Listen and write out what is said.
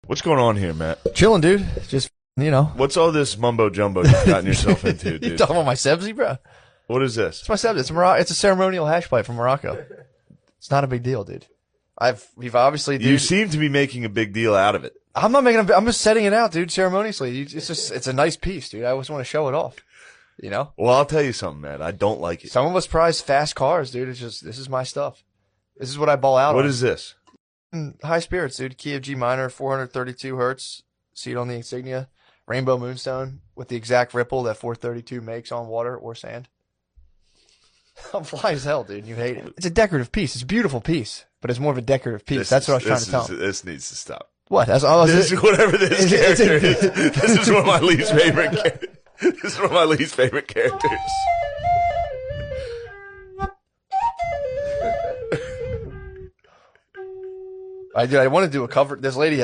What's going on here, Matt? Chilling, dude. Just, What's all this mumbo jumbo you've gotten yourself into, You dude? talking about my sebzi, bro? What is this? It's my sebzi. It's a ceremonial hash pipe from Morocco. It's not a big deal, dude. We've obviously, dude. You seem to be making a big deal out of it. I'm not making I'm just setting it out, dude, ceremoniously. It's a nice piece, dude. I always want to show it off. Well, I'll tell you something, man. I don't like it. Some of us prize fast cars, dude. This is my stuff. This is what I ball out on. What is this? High spirits, dude. Key of G minor, 432 hertz. See it on the insignia. Rainbow Moonstone with the exact ripple that 432 makes on water or sand. I'm fly as hell, dude. You hate it. It's a decorative piece. It's a beautiful piece, but it's more of a decorative piece. That's what I was trying to tell him. This needs to stop. What? Whatever this character is. This is one of my least favorite. This is one of my least favorite characters. I want to do a cover. This lady